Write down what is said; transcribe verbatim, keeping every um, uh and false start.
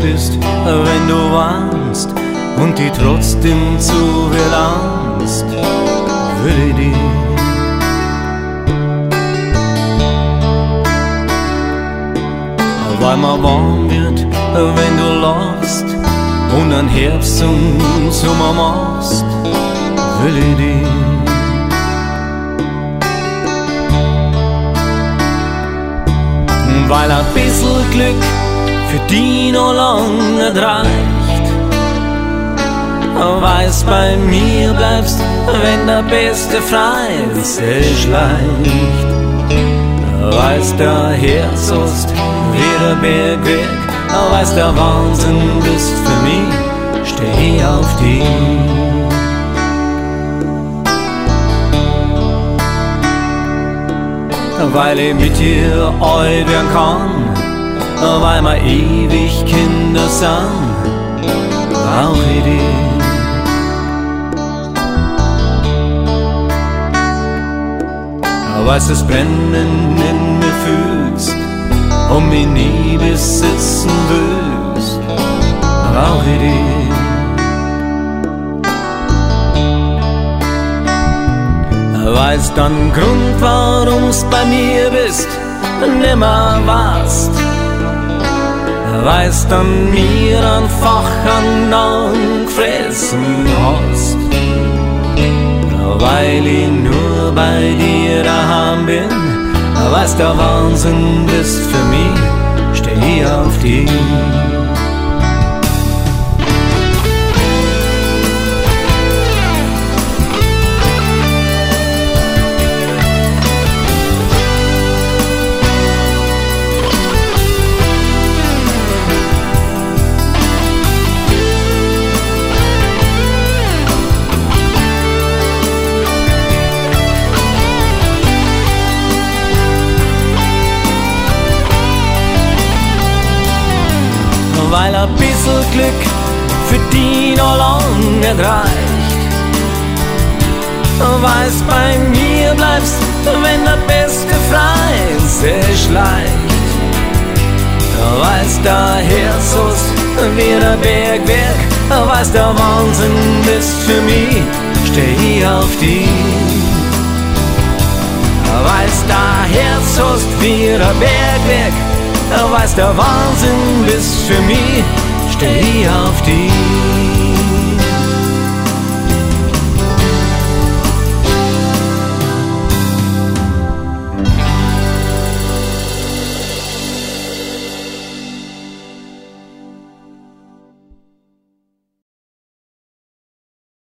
bist, wenn du warnst und die trotzdem zu verlangst, will ich dich. Weil mir warm wird, wenn du lachst und an Herbst und Sommer machst, will ich dich. Weil ein bisschen Glück für die noch lang nicht reicht, weil's bei mir bleibst, wenn der beste Freund sich leicht. Weil's der Herz hast wie der Bergwerk, weil's der Wahnsinn bist für mich, steh auf dich. Weil ich mit dir alt werden kann, weil wir ewig Kinder sind, brauch ich dich. Weil's das Brennen in mir fühlst und mich nie besitzen willst, brauch ich dich. Weil's dann Grund, warum's bei mir bist, nimmer warst. Weil's dann mir einfach an Augen gefressen hast. Weil ich nur bei dir daheim bin, weil's der Wahnsinn bist für mich, steh ich auf dich. Weil ein bisschen Glück für die noch lang nicht reicht, weil's bei mir bleibst, wenn der beste Freund sich schleicht. Weil's der Herz hast wie der Bergwerk, weil's der Wahnsinn bist für mich, steh ich auf dich. Weil's der Herz hast wie der Bergwerk, weil's der Wahnsinn bist für mich, steh ich auf dich.